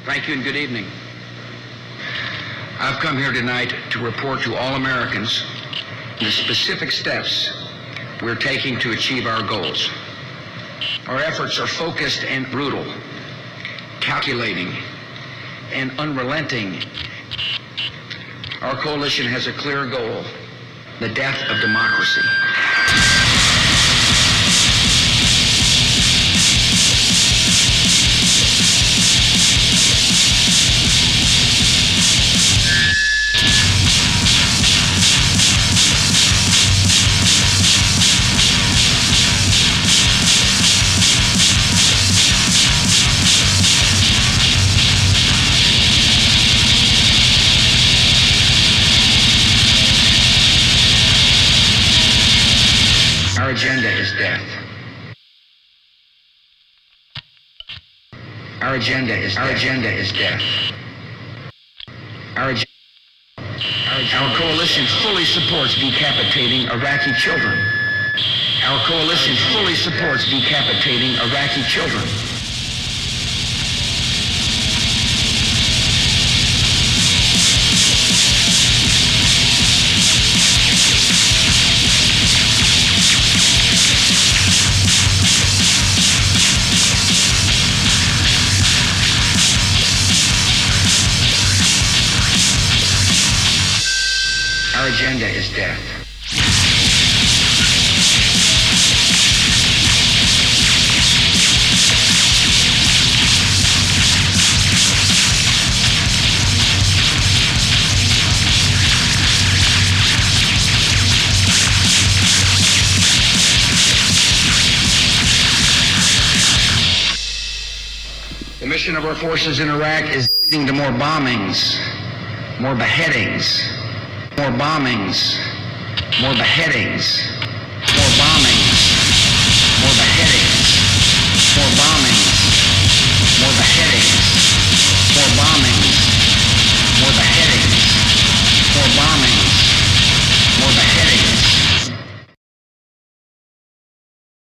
Thank you and good evening. I've come here tonight to report to all Americans the specific steps we're taking to achieve our goals. Our efforts are focused and brutal, calculating and unrelenting. Our coalition has a clear goal: the death of democracy. Our agenda is death. Our agenda is death. Our coalition fully supports decapitating Iraqi children. Our coalition fully supports decapitating Iraqi children. Our agenda is death. The mission of our forces in Iraq is leading to more bombings, more beheadings, more bombings, more beheadings,